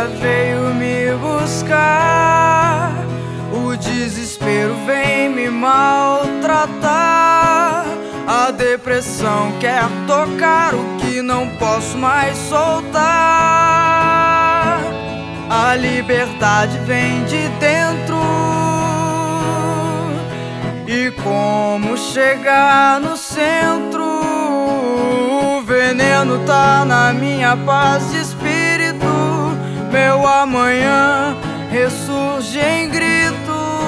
veio me buscar. O desespero vem me maltratar. A depressão quer tocar o que não posso mais soltar. A liberdade vem de dentro. E como chegar no centro? O veneno tá na minha paz de espírito. Meu amanhã ressurge em gritos.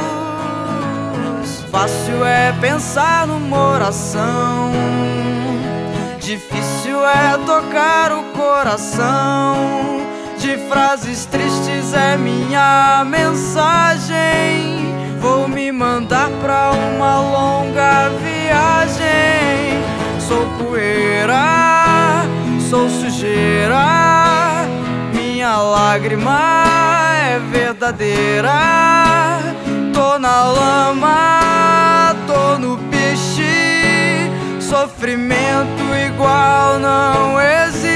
Fácil é pensar numa oração, difícil é tocar o coração. De frases tristes é minha mensagem. Vou me mandar pra uma longa viagem. Sou poeira, sou sujeira. Minha lágrima é verdadeira. Tô na lama, tô no piche. Sofrimento igual não existe.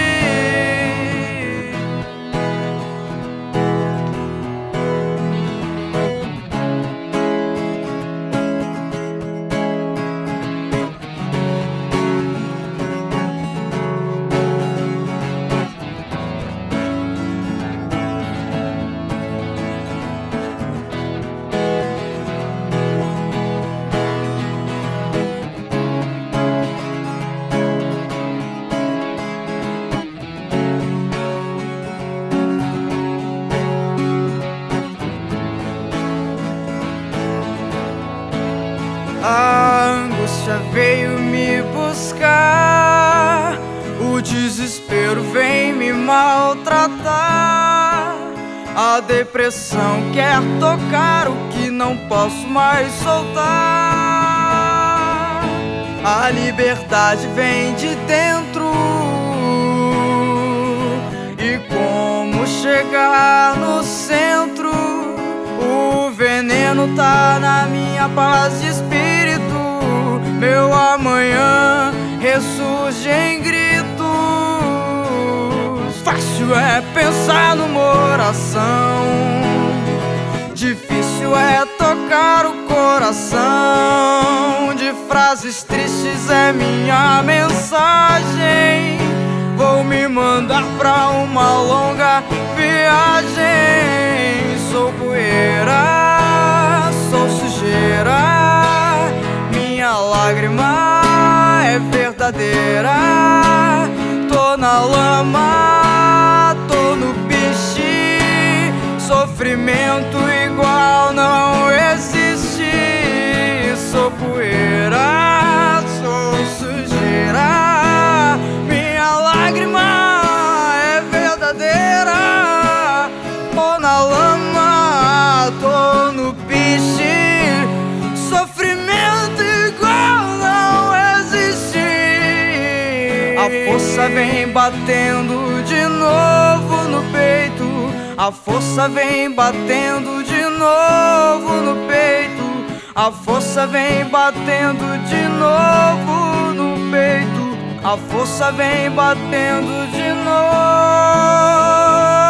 A angústia veio me buscar. O desespero vem me maltratar. A depressão quer tocar o que não posso mais soltar. A liberdade vem de dentro. E como chegar no centro? O veneno tá na minha paz de espírito. Meu amanhã ressurge em gritos. Fácil é pensar numa oração, difícil é tocar o coração. De frases tristes é minha mensagem. Vou me mandar pra uma longa viagem. Sou poeira, sou sujeira. Minha lágrima é verdadeira. Tô na lama, tô no piche. Sofrimento igual não existe. Sou poeira, sou sujeira. Minha lágrima é verdadeira. Tô na lama, tô no piche. Sofrimento igual não existe. A força vem batendo de novo no peito. A força vem batendo de novo no peito. A força vem batendo de novo no peito. A força vem batendo de novo.